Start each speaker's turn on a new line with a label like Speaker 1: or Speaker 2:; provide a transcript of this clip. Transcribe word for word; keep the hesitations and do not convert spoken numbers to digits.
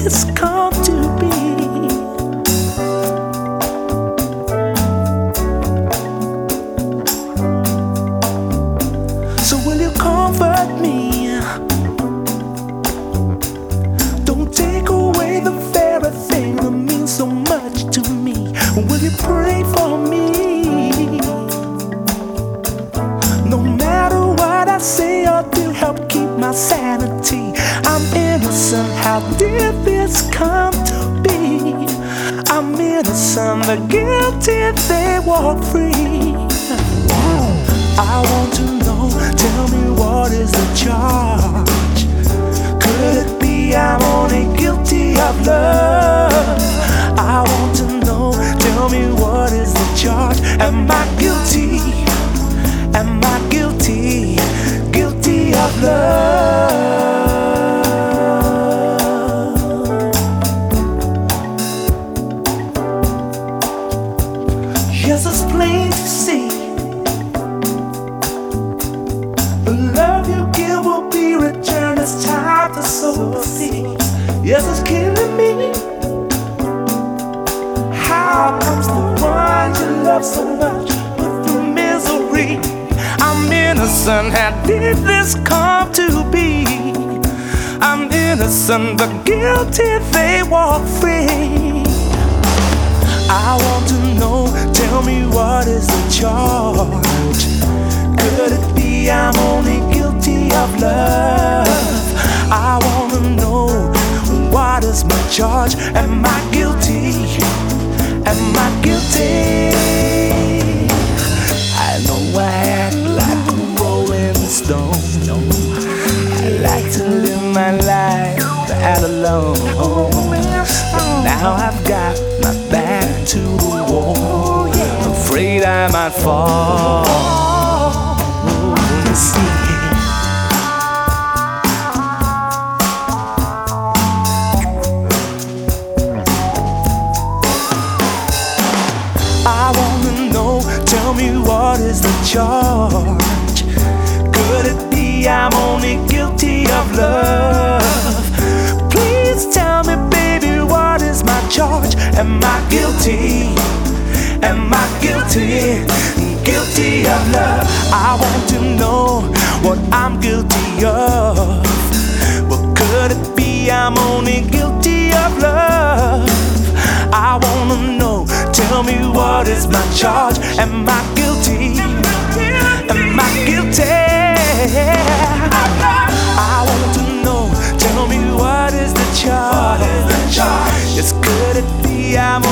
Speaker 1: this come to be? So will you comfort me? Don't take away the very thing that means so much to me. Will you pray for me? No matter what I say or do, help keep my sanity. I'm innocent, how did this come to be? I'm innocent, the guilty, they walk free. I want to know, tell me what is the charge? Could it be I'm only guilty of love? I want to know, tell me what is the charge? Am I guilty? Am I guilty? Guilty of love? Yes, it's plain to see. The love you give will be returned. It's time to sow the seed. Yes, it's killing me. How comes the one you love so much put through misery? I'm innocent, how did this come to be? I'm innocent, the guilty, they walk free. I want to know, tell me what is the charge? Could it be I'm only guilty of love? I want to know, what is my charge? Am I guilty? Am I guilty? I know I act like a rolling stone. I like to live my life out alone. But now I've got my back to the wall. I'm afraid I might fall. You see, I wanna know, tell me what is the charge? Could it be I'm only guilty of love? Please tell me, baby, what is my charge? Am I guilty? Am I guilty? Guilty of love? I want to know what I'm guilty of. Well, could it be I'm only guilty of love? I wanna know, tell me what is my charge? Am I guilty? Am I guilty? I want to know, tell me what is the charge? Yes, could it be I'm